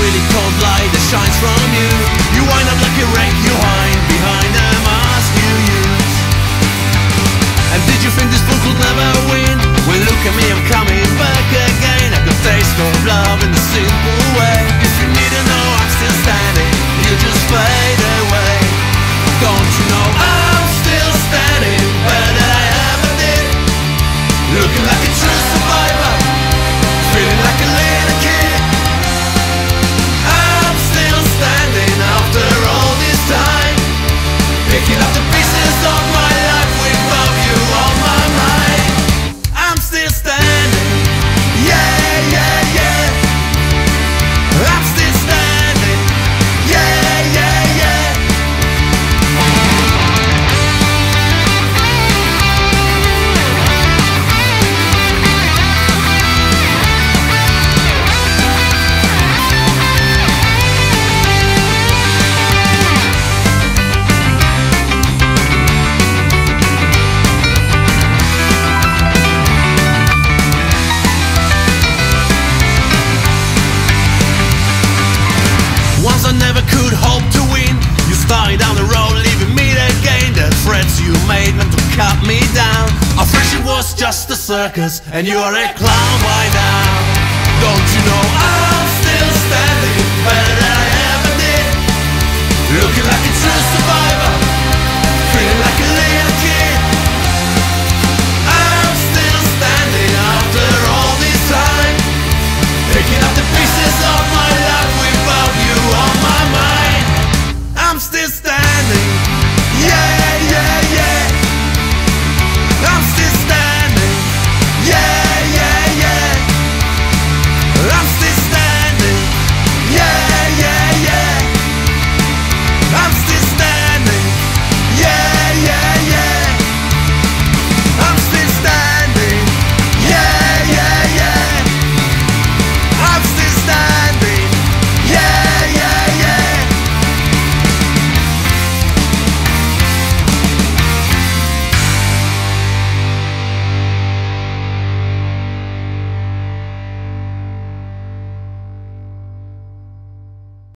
really cold light that shines from you. You wind up like a wreck, you hide behind the mask you use. And did you think this fool could never win? Well, look at me, I'm coming back again. I could taste of love in a simple way. If you need to know I'm still standing, you just fade away. Don't you know I'm still standing, better than I ever did. Looking like a true survivor, feeling like a little kid. I'm still standing after all this time, picking up the pieces of my life without you on my mind. I'm still standing, yeah, yeah, yeah. I'm still standing, yeah, yeah, yeah. I never could hope to win. You started down the road, leaving me to gain. The threats you made meant to cut me down. Our friendship was just a circus, and you're a clown by now. Don't you know I'm still